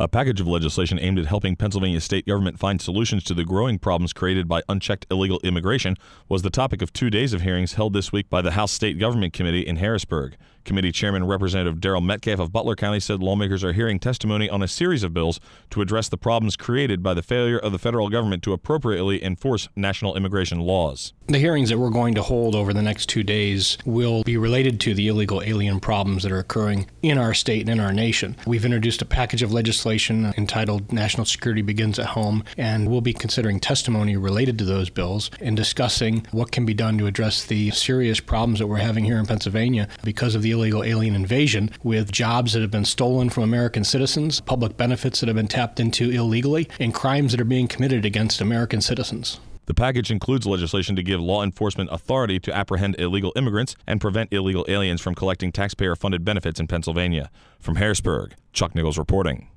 A package of legislation aimed at helping Pennsylvania state government find solutions to the growing problems created by unchecked illegal immigration was the topic of 2 days of hearings held this week by the House State Government Committee in Harrisburg. Committee Chairman Representative Daryl Metcalf of Butler County said lawmakers are hearing testimony on a series of bills to address the problems created by the failure of the federal government to appropriately enforce national immigration laws. The hearings that we're going to hold over the next 2 days will be related to the illegal alien problems that are occurring in our state and in our nation. We've introduced a package of legislation entitled National Security Begins at Home, and we'll be considering testimony related to those bills and discussing what can be done to address the serious problems that we're having here in Pennsylvania because of the illegal alien invasion, with jobs that have been stolen from American citizens, public benefits that have been tapped into illegally, and crimes that are being committed against American citizens. The package includes legislation to give law enforcement authority to apprehend illegal immigrants and prevent illegal aliens from collecting taxpayer-funded benefits in Pennsylvania. From Harrisburg, Chuck Nichols reporting.